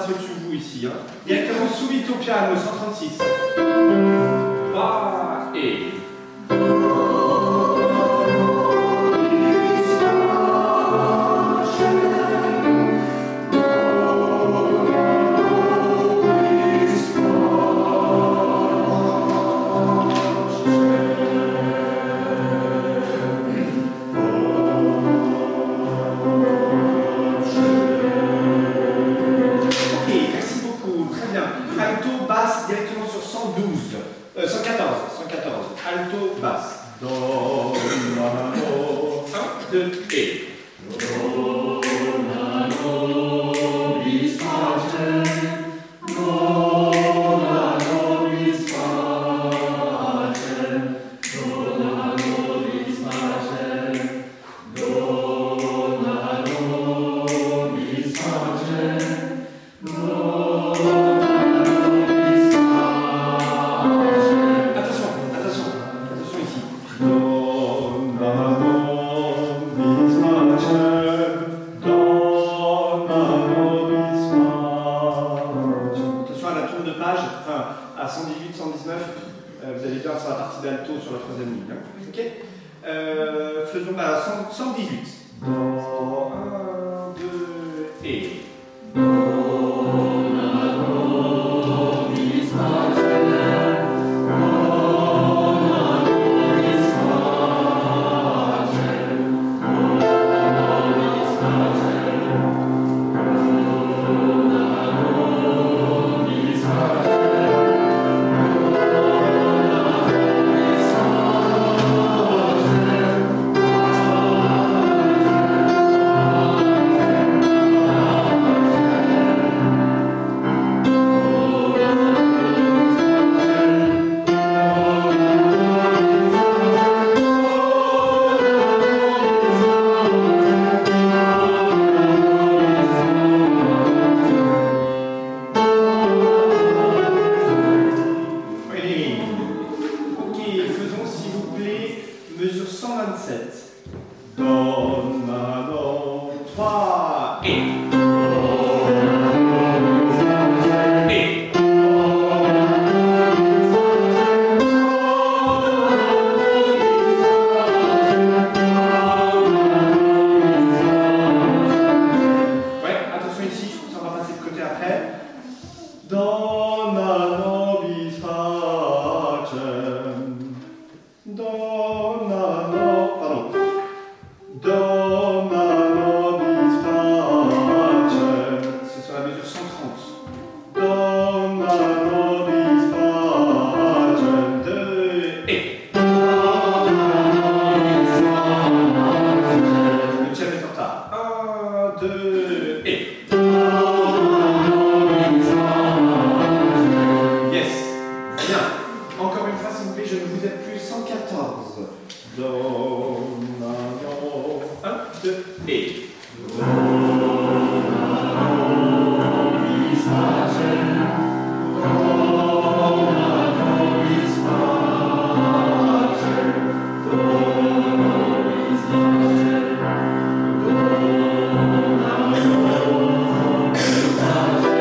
passe au-dessus de vous ici. Hein. Directement subito piano, 136. Va et. Alto, basse, directement sur 114. Alto, basse. Do, la, do. 1, 2, et. Do, la, do, bis, fa, do, la, do, bis, fa, do, la, do, bis, fa, do, la, do, bis, fa, à 118, 119, vous allez bien sur la partie d'alto sur la troisième ligne. Hein. Ok, faisons 118. Do, 1, 2, et. Mesure 127. Do, la, do, 3, et. Et. Ouais, attention ici, on va passer de côté après. Do, la, do, bis, fa, do, la, do, pardon. Do, la, do, bis, fa, c'est sur la mesure 130. Do, la, do, bis, fa, 2, et. Le chef est en retard. 1, 2, et. Yes. Bien. Encore une fois, s'il vous plaît, je ne vous aide plus. 114. Do, la, do. 1, 2, et. Do, la, do, bis, fa, do, la, do, bis, fa, do, la, bis, fa, do, la, do, bis, fa,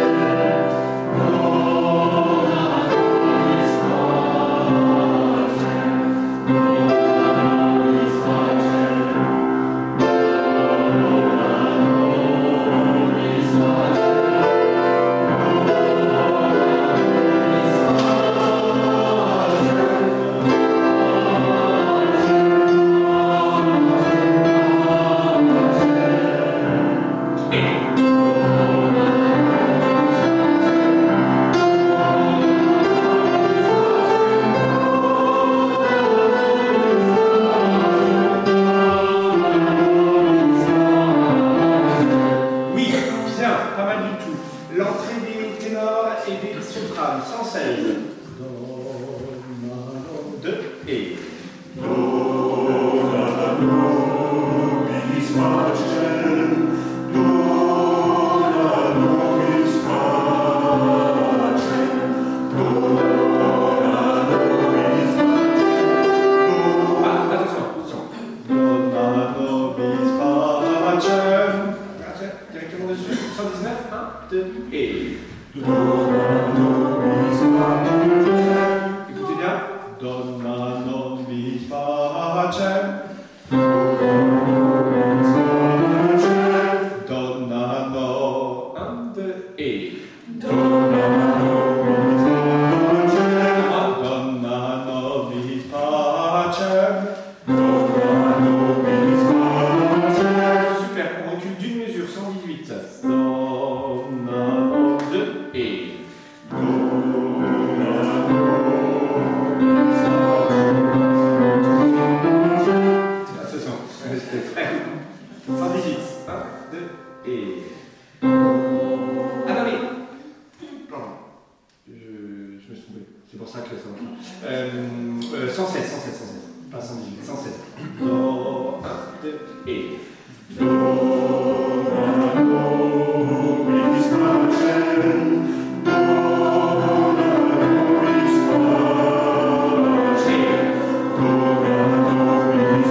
l'entrée des ténors et des sopranes. 116. Do, la, 2, et. Do, la, do, bis, fa, do, la, do, bis, fa, do, la, do, bis, fa, do. Attention. Do, la, do, bis, fa, directement dessus. 119, 1. 2 et. Écoutez bien. Donna nobis pacem. Donna no. 1, 2 et. Donna nobis pacem. Super, on recule d'une mesure, 118. Donna 2 et. C'était très 118. 1, 2 et. Ah non mais. Pardon. Je me suis trompé. C'est pour ça que ça marche. 116. Pas 118, 116. Do, 1, 2 et. Do, nobis pacem. Do, nobis pacem. Do, nobis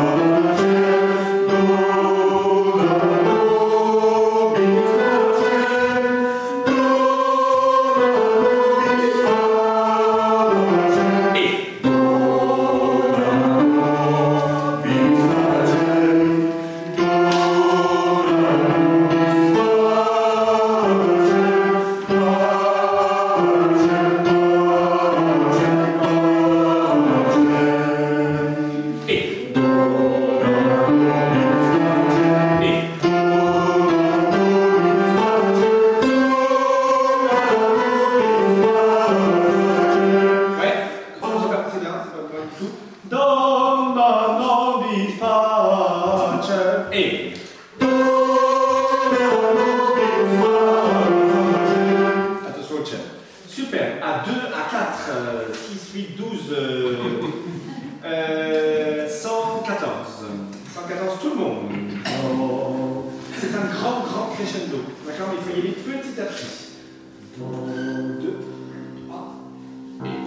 Super, à 2, à 4, 6, 8, 12, 114. 114, tout le monde. C'est un grand crescendo. D'accord, mais il faut y aller petit à petit. 2, 3, et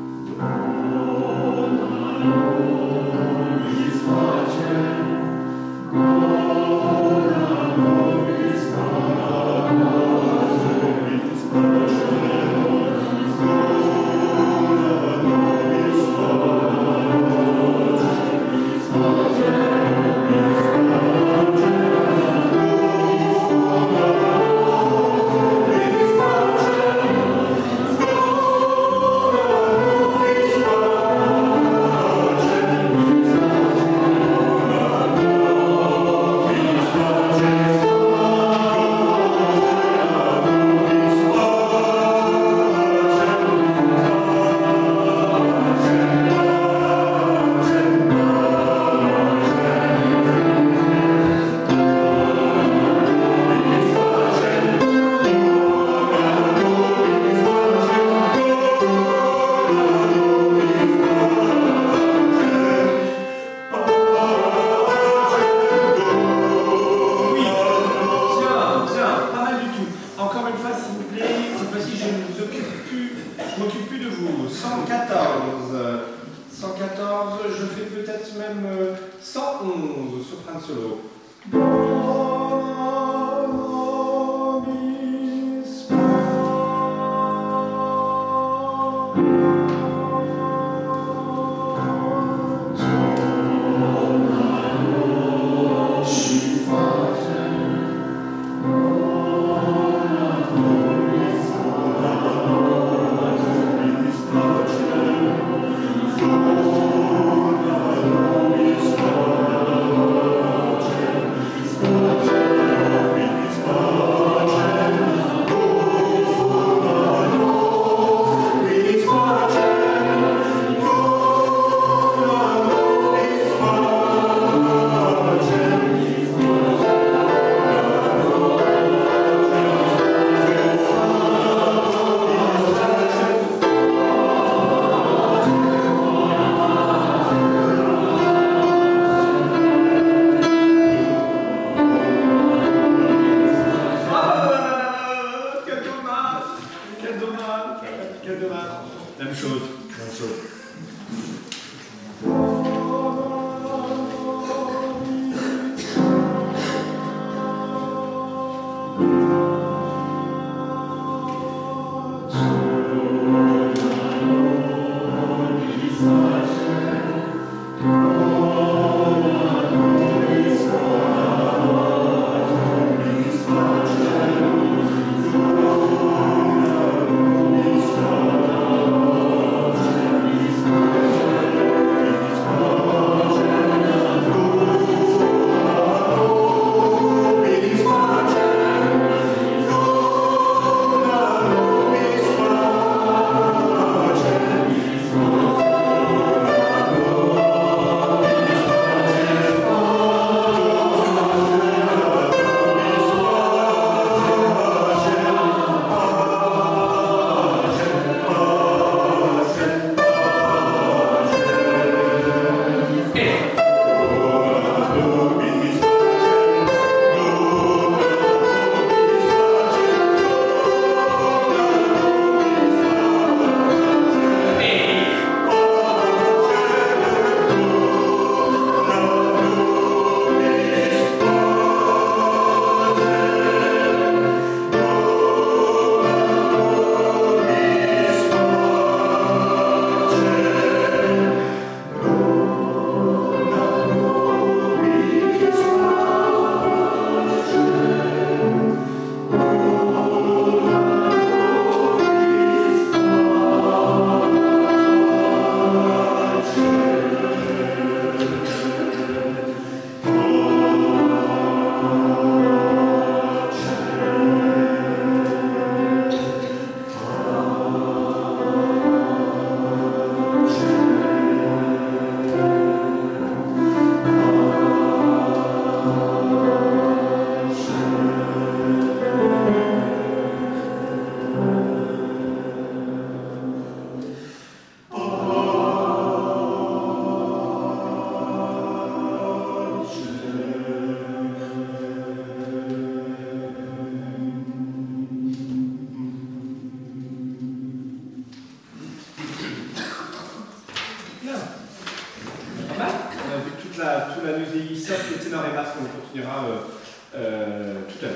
114, je fais peut-être même 111, soprano solo. toute la news sauf le ténor et basse qu'on continuera tout à l'heure.